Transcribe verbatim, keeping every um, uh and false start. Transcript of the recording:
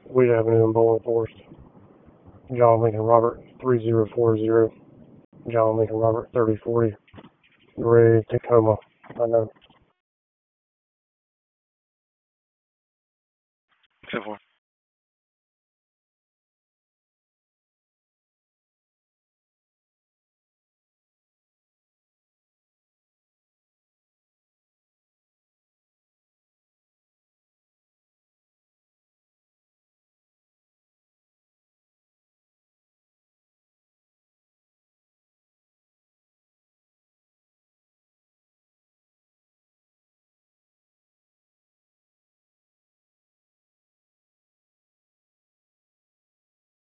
Wheat Avenue in Bowling Forest. John Lincoln Robert three zero four zero. John Lincoln Robert thirty forty. Ray Tacoma. I know. ten four.